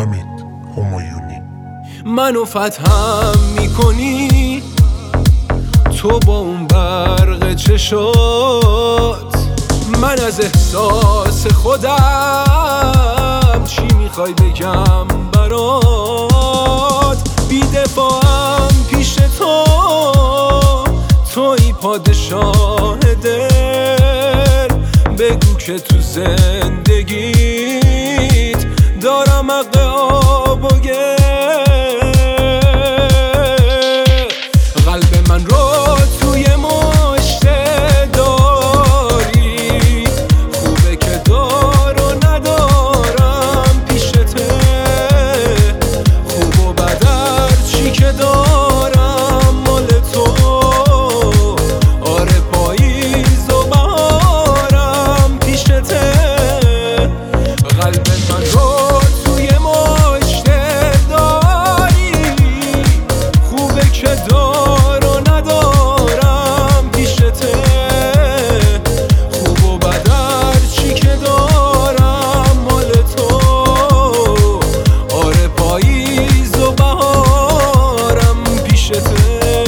حمید همایونی. منو فتحم میکنی تو با اون برق چشات، من از احساس خودم چی میخوای بگم برات. بی‌دفاعم پیش تو، توی پادشاه دل، بگو که تو زندگیت دارم حق آب و گل. قلب من رو توی مشت داری، خوبه که دار و ندارم پیشته، خوب و بد چی که دارم مال تو. آره پاییز و بهارم پیشته. قلب من رو توی مشت داری، خوبه که دار و ندارم پیشته، خوب و بد چی که دارم مال تو. آره پاییز و بهارم پیشته.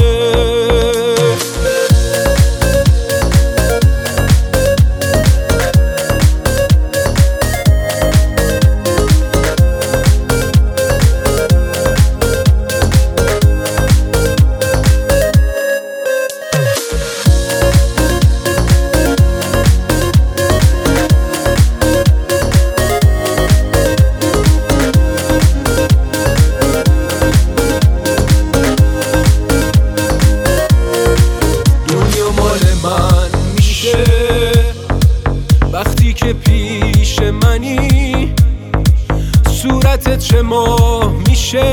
وقتی که پیش منی صورتت چه ماه میشه،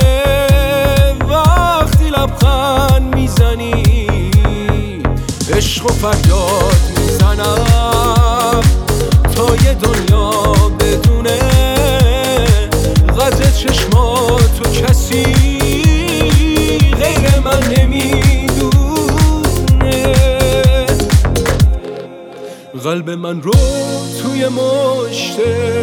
وقتی لبخند میزنی عشق و فریاد میزنم تا یه دنیا بدونه قدر چشماتو کسی غیر من نمیدونه. قلب من رو توی مشت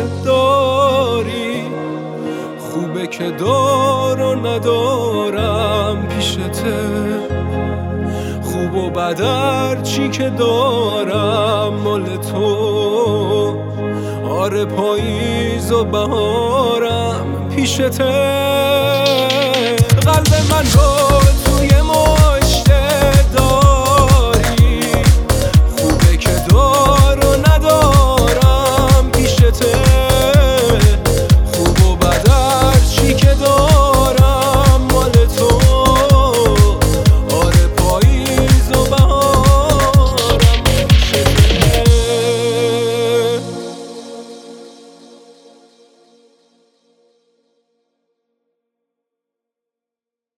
داری، خوبه که دار و ندارم پیشته، خوب و بد چی که دارم مال تو. آره پاییز و بهارم پیشته. قلب من رو